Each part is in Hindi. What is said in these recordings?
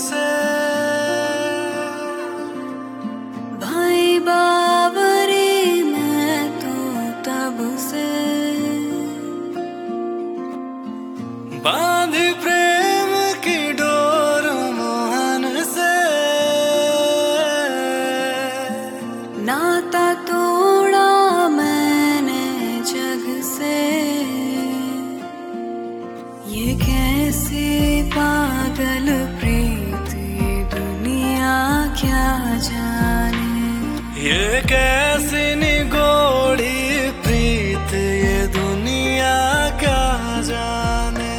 से। भाई बावरी मैं तो तब से बांधी प्रेम की डोर मोहन से। नाता तोड़ा मैंने जग से। ये कैसी पागल प्रीत ये दुनिया क्या जाने। ये कैसी निगोड़ी प्रीत ये दुनिया क्या जाने।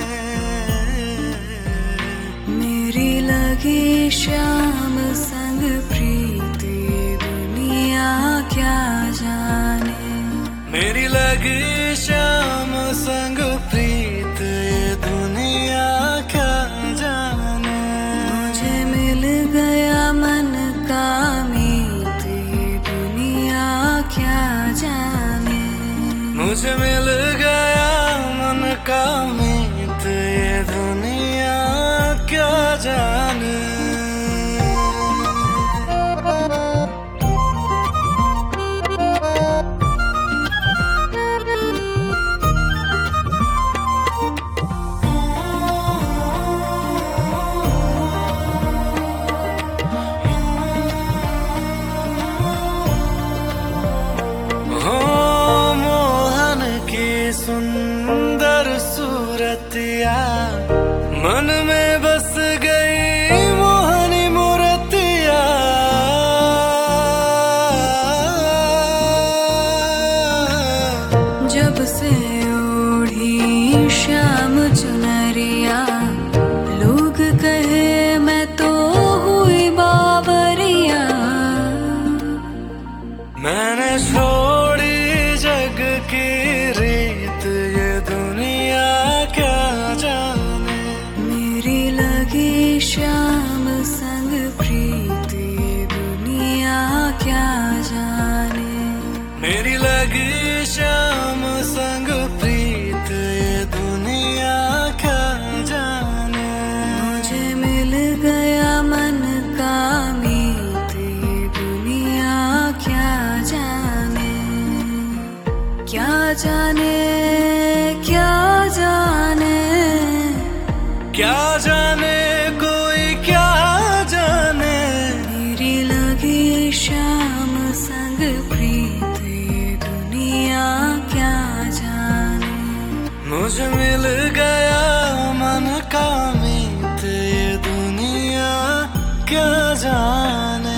मेरी लगी शाम संग प्रीत ये दुनिया क्या जाने। मेरी लगी शाम संग प्रीत ये दुनिया क्या जाने। मुझे मिल गया मन का मीत ये दुनिया क्या जाने। मुझे मिल गया मन का मीत ये दुनिया क्या जाने। सुंदर सूरतिया मन में बस गई मोहनी मूर्तिया। जब से ओढ़ी शाम चुनरिया लोग कहे मैं तो हुई बावरिया। मैंने छोड़ी जग की रीत ये दुनिया क्या जाने। मेरी लगी शाम संग प्रीत ये दुनिया क्या जाने। मेरी लगी शाम संग प्रीत ये दुनिया क्या जाने। मुझे मिल गया मन का मीत ये दुनिया क्या जाने। क्या जाने क्या जाने क्या जाने कोई क्या जाने। मेरी लगी शाम संग प्रीत ये दुनिया क्या जाने। मुझे मिल गया मन का मीत ये दुनिया क्या जाने।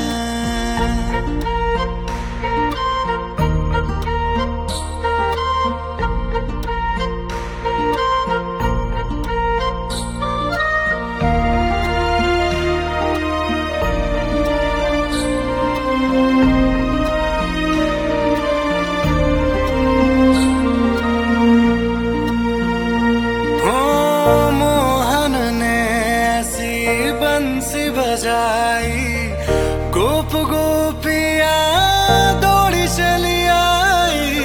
बंसी बजाई गोप गोपिया दौड़ी चली आई।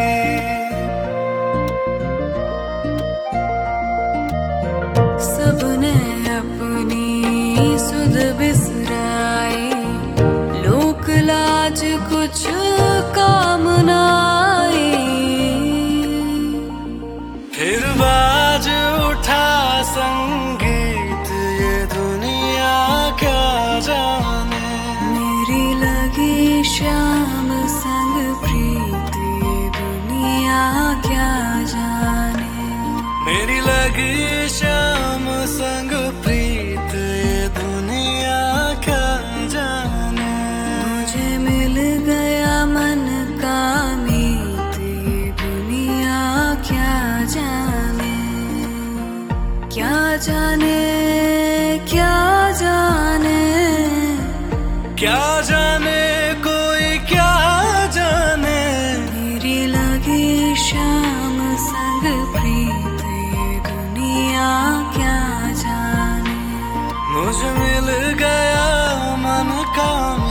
सबने अपनी सुध बिसराई लोक लाज कुछ काम न आई। फिर बाज उठा संगीत ये दुनिया क्या जाने। मेरी लगी शाम संग प्रीत ये दुनिया क्या जाने। मेरी लगी शाम संग प्रीत ये दुनिया क्या जाने। मुझे मिल गया मन का मीत ये दुनिया क्या जाने। क्या जाने क्या जाने क्या जाने कोई क्या जाने। मेरी लगी शाम संग प्रीत ये दुनिया क्या जाने। मुझे मिल गया मन का